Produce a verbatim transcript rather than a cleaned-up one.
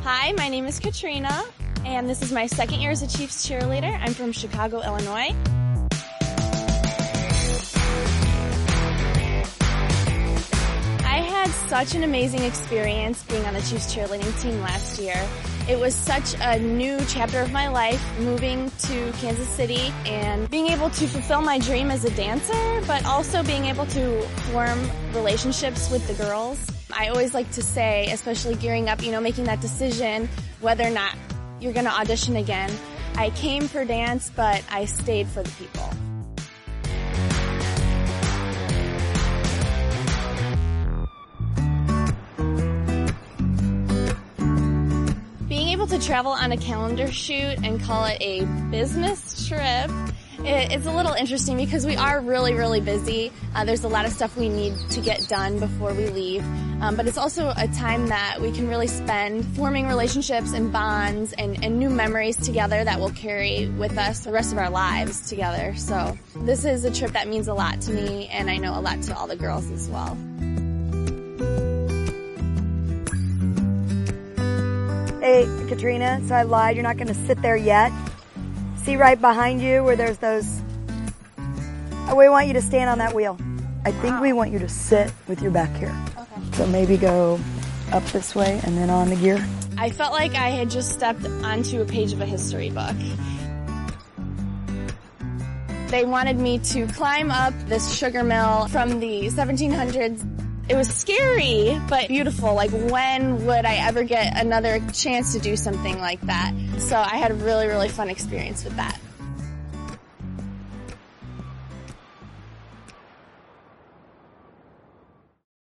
Hi, my name is Katrina, and this is my second year as a Chiefs cheerleader. I'm from Chicago, Illinois. I had such an amazing experience being on the Chiefs cheerleading team last year. It was such a new chapter of my life, moving to Kansas City and being able to fulfill my dream as a dancer, but also being able to form relationships with the girls. I always like to say, especially gearing up, you know, making that decision whether or not you're going to audition again. I came for dance, but I stayed for the people. Being able to travel on a calendar shoot and call it a business trip, it's a little interesting because we are really, really busy. Uh, there's a lot of stuff we need to get done before we leave. Um, but it's also a time that we can really spend forming relationships and bonds and, and new memories together that we'll carry with us the rest of our lives together. So this is a trip that means a lot to me, and I know a lot to all the girls as well. Hey, Katrina, so I lied. You're not going to sit there yet. See right behind you where there's those... Oh, we want you to stand on that wheel. I think wow. we want you to sit with your back here. Okay. So maybe go up this way and then on the gear. I felt like I had just stepped onto a page of a history book. They wanted me to climb up this sugar mill from the seventeen hundreds. It was scary, but beautiful. Like, when would I ever get another chance to do something like that? So I had a really, really fun experience with that.